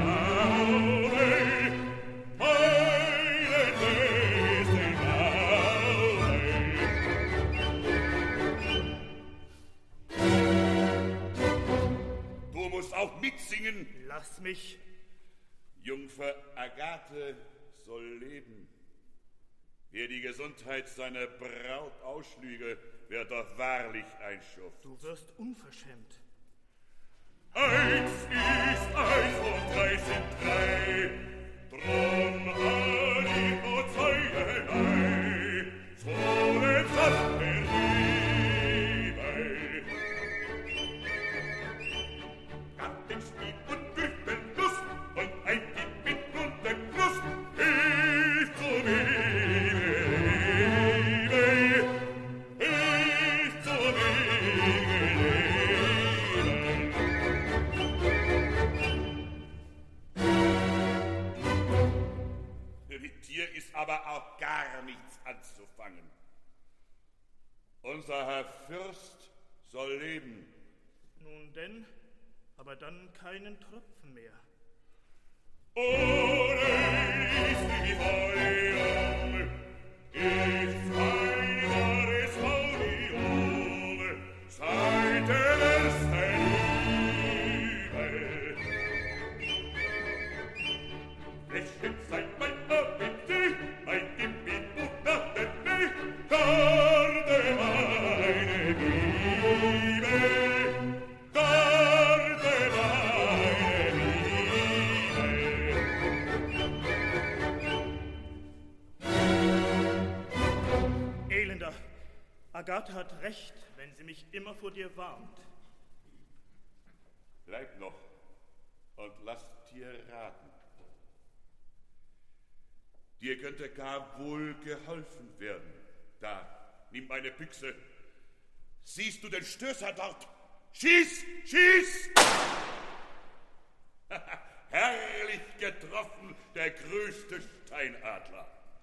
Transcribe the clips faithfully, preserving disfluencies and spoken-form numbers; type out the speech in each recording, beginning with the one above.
Du musst auch mitsingen. Lass mich. Jungfer Agathe soll leben. Wer die Gesundheit seiner Braut ausschlüge, wird doch wahrlich ein Schuft. Du wirst unverschämt. Eins ist eins und drei sind drei, drum alle und Zeugelei, so den Saft der Liebe. Gartenspiel und Gürtelnuss und ein Gebet und der Nuss ist zu Liebe, ist zu Liebe. Mit dir ist aber auch gar nichts anzufangen. Unser Herr Fürst soll leben. Nun denn, aber dann keinen Tropfen mehr. Ohne ist die Feuer, ist ein wahres Maulium, seit der ersten Liebe. Fläschchen seid mein Appetit, mein Gebet und nach der Nähe, garde meine Liebe, garde meine Liebe. Elender, Agathe hat recht, wenn sie mich immer vor dir warnt. Bleib noch und lass dir raten. Dir könnte gar wohl geholfen werden. Da, nimm meine Büchse. Siehst du den Stößer dort? Schieß, schieß! Herrlich getroffen, der größte Steinadler.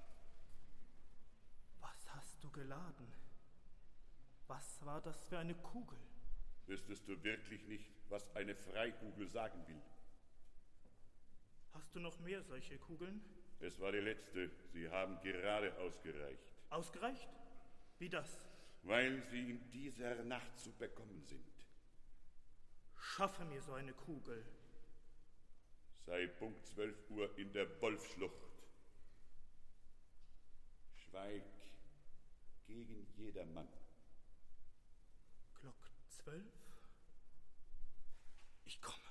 Was hast du geladen? Was war das für eine Kugel? Wüsstest du wirklich nicht, was eine Freikugel sagen will? Hast du noch mehr solche Kugeln? Es war die letzte. Sie haben gerade ausgereicht. Ausgereicht? Wie das? Weil sie in dieser Nacht zu bekommen sind. Schaffe mir so eine Kugel. Sei Punkt zwölf Uhr in der Wolfschlucht. Schweig gegen jedermann. Glock zwölf? Ich komme.